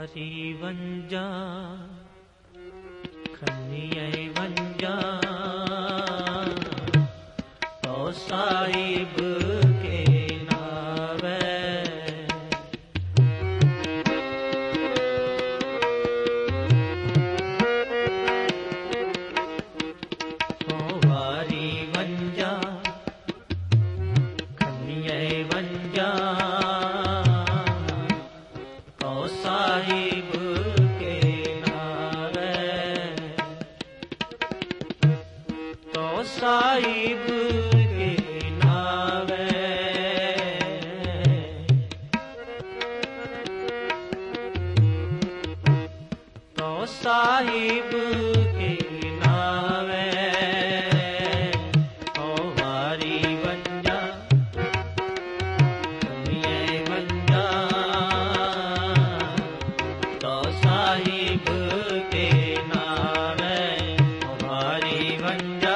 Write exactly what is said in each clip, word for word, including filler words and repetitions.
ਵਾਰੀ ਵੰਜਾ ਖੰਨੀਏ ਵੰਜਾ ਤੋ ਸਾਹਿਬ ਕੇ ਨਾਵੇ ਤੋ ਵਾਰੀ ਵੰਜਾ ਖੰਨੀਏ ਵੰਜਾ ਤੋ ਸਾਹਿਬ ਸਾਹਿਬ ਕੇ ਨਾਵੇ ਤੋ ਸਾਹਿਬ ਕੇ ਨਾਵੇ ਓ ਵਾਰੀ ਵੰਜਾ ਖੰਨੀਏ ਵੰਜਾ ਤੋ ਸਾਹਿਬ ਕੇ ਨਾਵੇ ਓ ਵਾਰੀ ਵੰਜਾ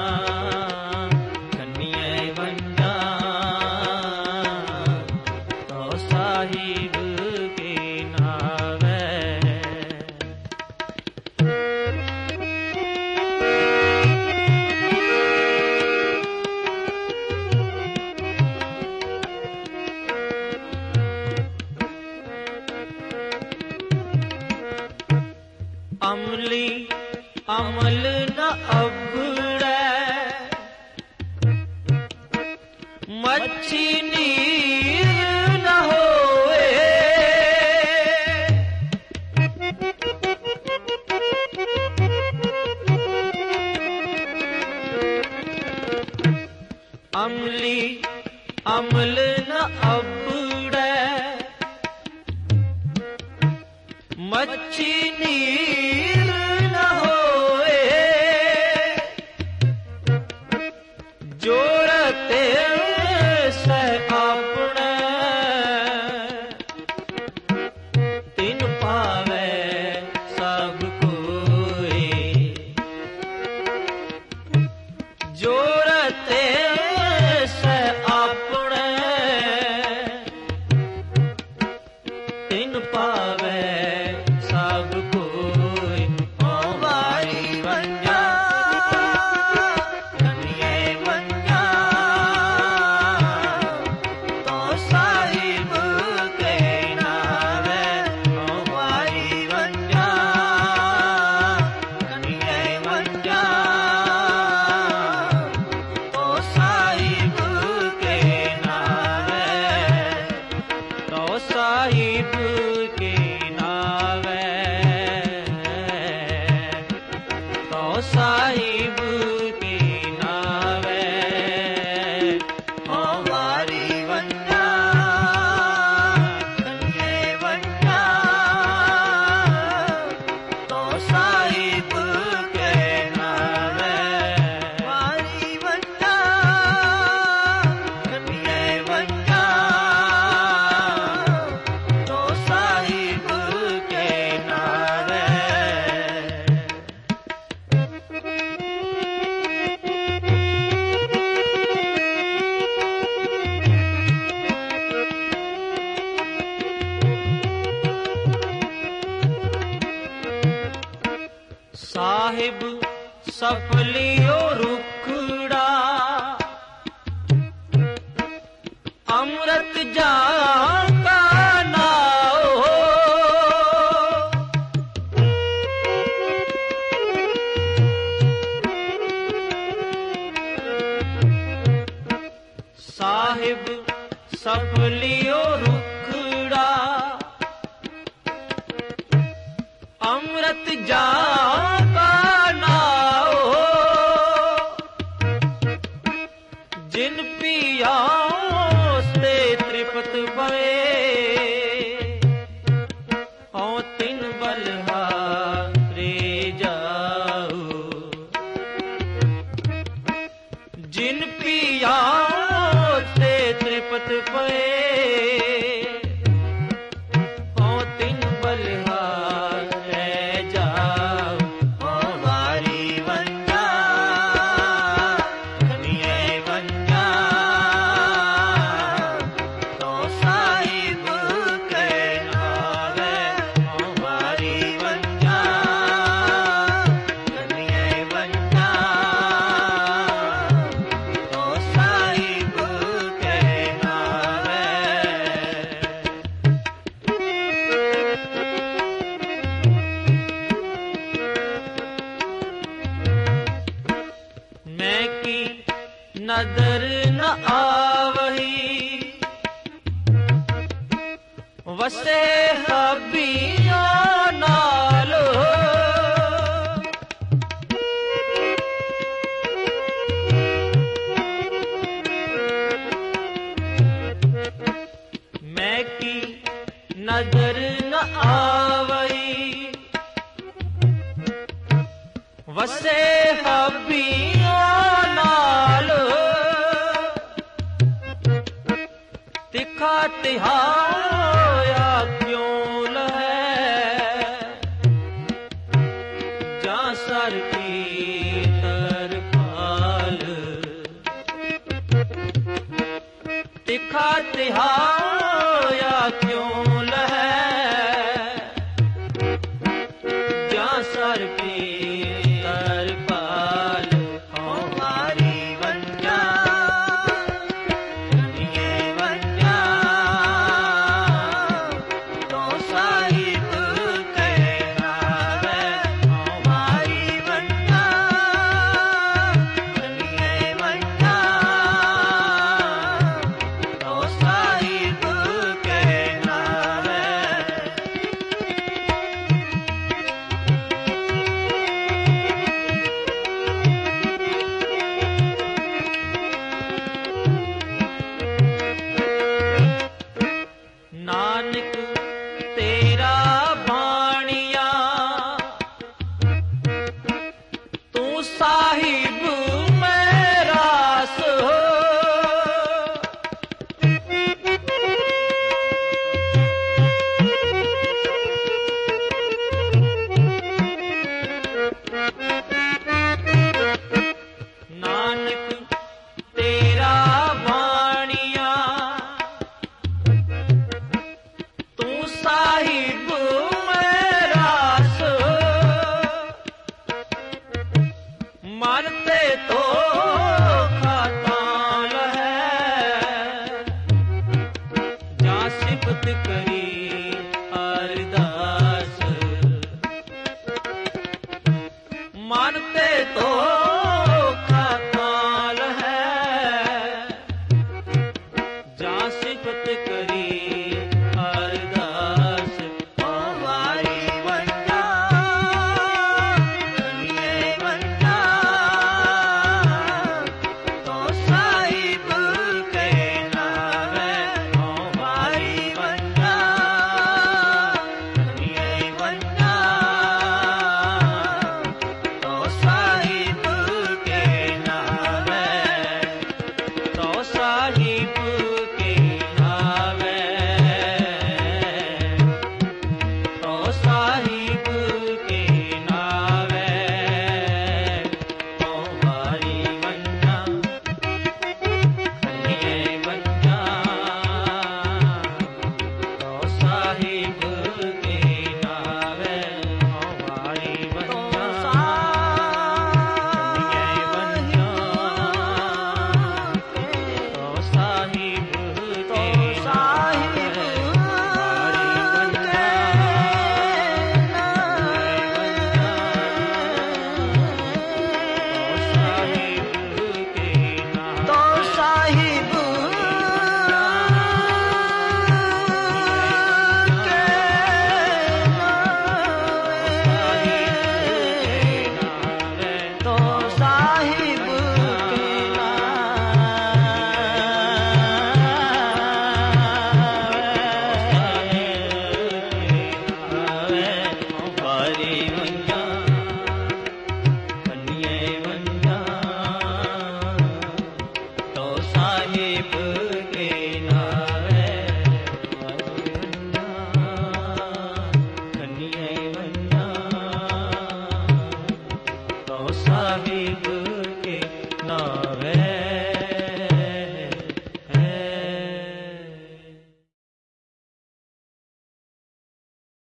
ਅਮਲੀ ਅਮਲ ਨ ਅਬੜੈ ਮੱਛੀ ਨੀਰ ਨ ਹੋਏ ਅਮਲੀ ਅਮਲ ਨ ਅਬੜੈ ਮੱਛੀ ਨੀਰ ਨ ਹੋਏ ਜੋਰਤੇ ਸਹਿ ਆਪਣੇ ਤਿਨ ਪਾਵੇ ਸਭ ਕੋਇ ਜੋਰਤੇ ਸਹਿ ਆਪਣੇ ਤਿਨ ਪਾਵੇ ਸਭ ਕੋਈ ਓ ਵਾਰੀ ਵੰਜਾ ਖੰਨੀਏ ਵੰਜਾ ਤੋ ਸਾਹਿਬ ਕੇ ਨਾਵੇ ਓ ਵਾਰੀ ਵੰਜਾ ਖੰਨੀਏ ਵੰਜਾ ਤੋ ਸਾਹਿਬ ਕੇ ਨਾਵੇ ਤੋ ਸਾਹਿਬ ਕੇ ਸਾਹਿਬ ਕੇ ਨਾਵੇ ਓ ਵਾਰੀ ਵੰਜਾ ਖੰਨੀਏ ਵੰਜਾ ਤੋ ਸਾਹਿਬ ਕੇ ਨਾਵੇ ਵਾਰੀ ਵੰਜਾ ਖੰਨੀਏ ਵੰਜਾ ਤੋ ਸਾਹਿਬ ਕੇ ਨਾਵੇ ਸਾਹਿਬ ਸਫਲਿਓ ਰੁਖੜਾ ਅੰਮ੍ਰਿਤ ਜਾਨ ਕਾ ਨਾਉ ਸਾਹਿਬ ਸਫਲਿਓ ਰੁਖੜਾ ਅੰਮ੍ਰਿਤ ਜਾਨ ਕਾ ਨਾਉ ਜਿਨ ਪੀਆ ਤੇ ਤ੍ਰਿਪਤ ਭਏ ਹਉ ਤਿਨ ਬਲਿਹਾਰੇ ਜਾਉ ਜਿਨ ਪੀਆ ਤੇ ਤ੍ਰਿਪਤ ਭਏ ਹਉ ਤਿਨ ਬਲਿਹਾਰੇ ਜਾਉ ਵਸੇ ਹਬੀਆਂ ਨਾਲ ਮੈਂ ਕੀ ਨਜ਼ਰ ਨ ਆਵਈ ਵਸੇ ਹਬੀਆਂ ਨਾਲ ਤਿੱਖਾ ਤਿਹਾਇਆ ਕਿਉਂ ਲਹੈ ਜਾਂ ਸਰ ਕੀ ਤਰਪਾਲ ਤਿੱਖਾ ਤਿਹਾਇਆ ਕਿਉਂ ਲਹੈ ਜਾਂ ਸਰ ਕੀ ਤਰਪਾਲ ਹਮਾਰੀ ਵੰਜਾ ਨਾਨਕ ਤੇਰਾ ਬਾਣੀਆ ਤੂੰ ਸਾਹਿਬ ਮੇਰਾ ਸੋ ਨਾਨਕ ਤੇਰਾ ਸਾਹਿਬ ਮੇਰਾ ਸੋ ਮਨ ਤੇ ਧੋਖਾ ਤਾਂ ਲਹੈ ਜਾਂ ਸਿਫਤ ਕਰੀ ਅਰਦਾ